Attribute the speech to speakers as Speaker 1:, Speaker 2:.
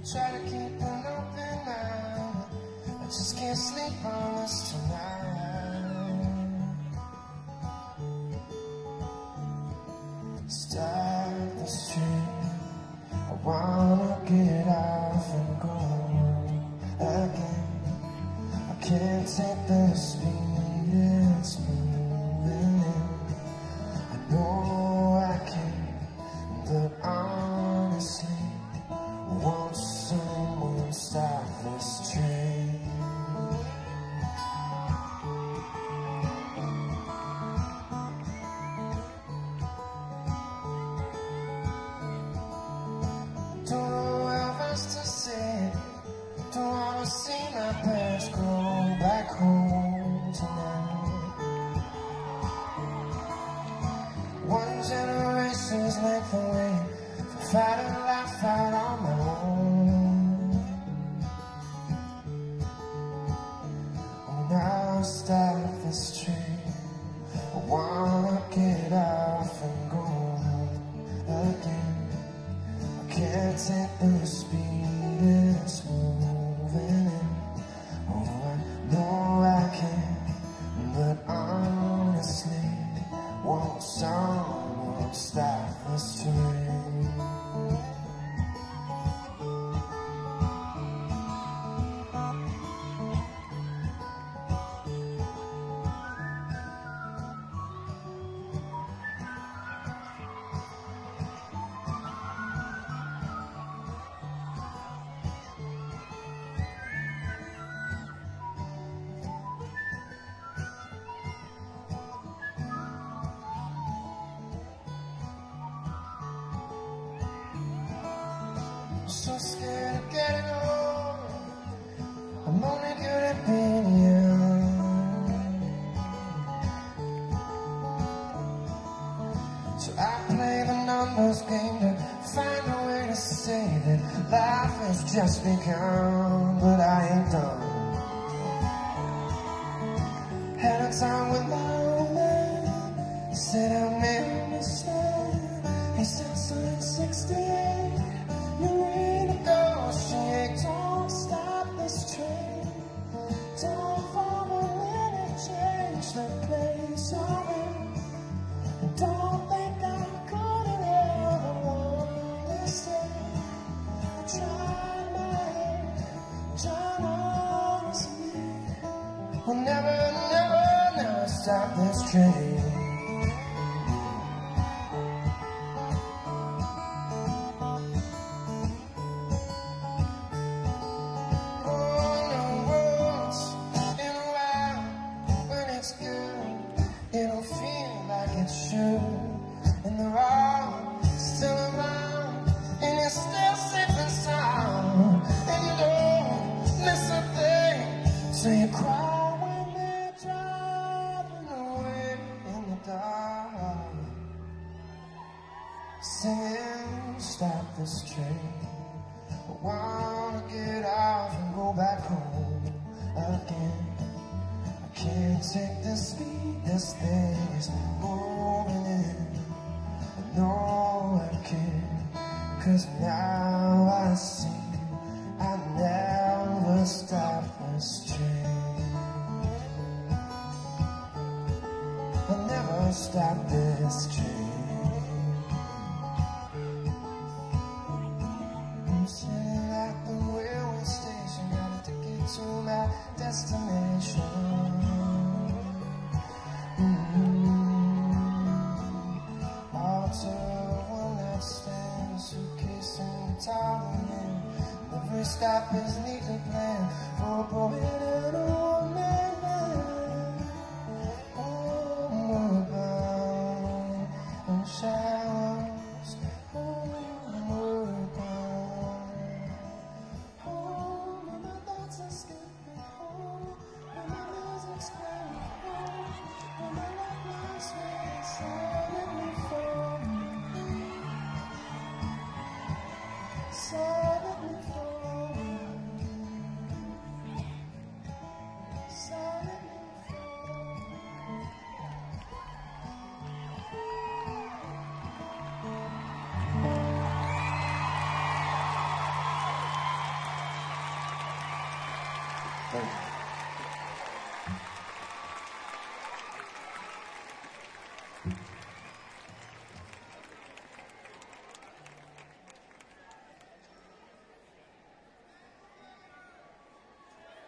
Speaker 1: Try to keep an open mind. I just can't sleep on this tonight. Stop this train. I wanna get off and go again. I can't take the speed it's moving in. I know I can, but honestly, won't someone stop this train? Don't know how else to say it. Don't wanna see my parents go back home tonight. One generation's length away from fighting life out on my own. Oh, now stop this train. I wanna get off and go again. I can't take the speed it's moving in. Oh, I know I can, but honestly, won't someone stop this train? So scared of getting old. I'm only good at being young. So I play the numbers game to find a way to say that life has just begun, but I ain't done. Had a time with my old man. He said I made a mistake. He said, son, at 68, you're ready to go. She don't stop this train. Don't follow when it change the place you're in. And don't think I'm gonna ever want to stay. I tried my hand, John honestly. We'll never, never, never stop this train. It'll feel like it should, and they're all still around, and you're still safe and sound, and you don't miss a thing, so you cry when they're driving away in the dark, singing, stop this train. I wanna get off and go back home again. Can't take the speed this thing is moving in. I know I can, 'cause now I see I never stop this train. I'll never stop this train. I'm sitting at the railway station, got a ticket to my destination. Suitcase and guitar in. Every stop is neatly planned for a boy and a